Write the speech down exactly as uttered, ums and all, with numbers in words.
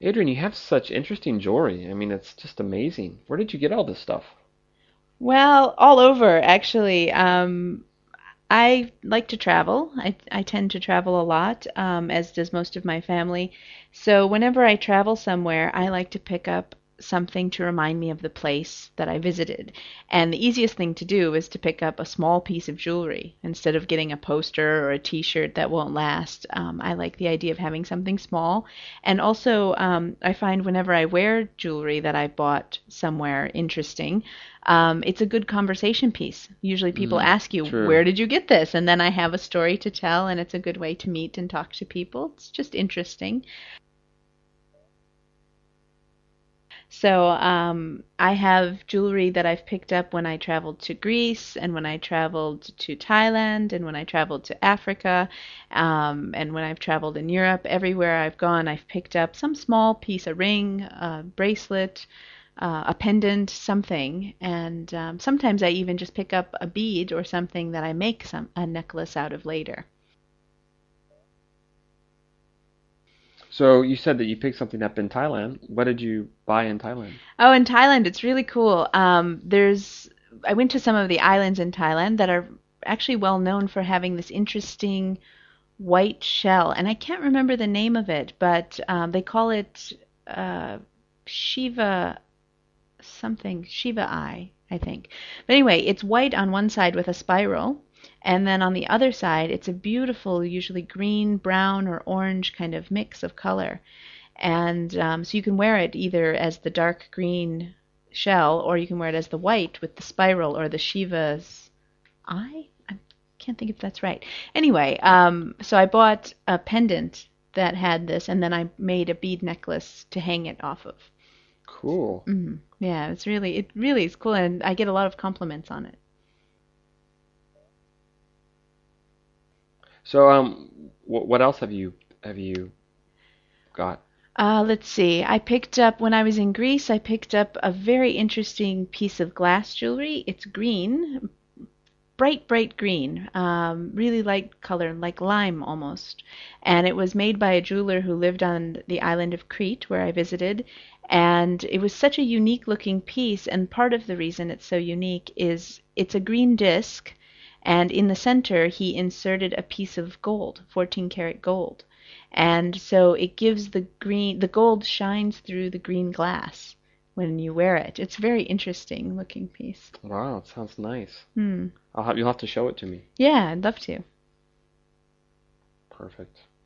Adrian, you have such interesting jewelry. I mean, it's just amazing. Where did you get all this stuff? Well, all over actually. Um, I like to travel. I, I tend to travel a lot, um, as does most of my family. So whenever I travel somewhere, I like to pick up something to remind me of the place that I visited. And the easiest thing to do is to pick up a small piece of jewelry instead of getting a poster or a t-shirt that won't last. Um, I like the idea of having something small. And also, um, I find whenever I wear jewelry that I bought somewhere interesting, um, it's a good conversation piece. Usually people Mm, ask you, true. where did you get this? And then I have a story to tell, and it's a good way to meet and talk to people. It's just interesting. So um, I have jewelry that I've picked up when I traveled to Greece and when I traveled to Thailand and when I traveled to Africa, um, and when I've traveled in Europe. Everywhere I've gone, I've picked up some small piece, a ring, a bracelet, uh, a pendant, something. And um, sometimes I even just pick up a bead or something that I make some a necklace out of later. So you said that you picked something up in Thailand. What did you buy in Thailand? Oh, in Thailand, it's really cool. Um, there's I went to some of the islands in Thailand that are actually well known for having this interesting white shell, and I can't remember the name of it, but um, they call it uh, Shiva something, Shiva eye, I think. But anyway, it's white on one side with a spiral, and then on the other side, it's a beautiful, usually green, brown, or orange kind of mix of color. And um, so you can wear it either as the dark green shell, or you can wear it as the white with the spiral or the Shiva's eye. I can't think if that's right. Anyway, um, so I bought a pendant that had this, and then I made a bead necklace to hang it off of. Cool. Mm. Yeah, it's really, it really is cool, and I get a lot of compliments on it. So um, wh what else have you have you got? Uh, let's see. I picked up, when I was in Greece, I picked up a very interesting piece of glass jewelry. It's green, bright, bright green, um, really light color, like lime almost. And it was made by a jeweler who lived on the island of Crete, where I visited. And it was such a unique looking piece. And part of the reason it's so unique is it's a green disc, and in the center, he inserted a piece of gold, fourteen karat gold. And so it gives the green, the gold shines through the green glass when you wear it. It's a very interesting looking piece. Wow, it sounds nice. Hmm. I'll have, you'll have to show it to me. Yeah, I'd love to. Perfect.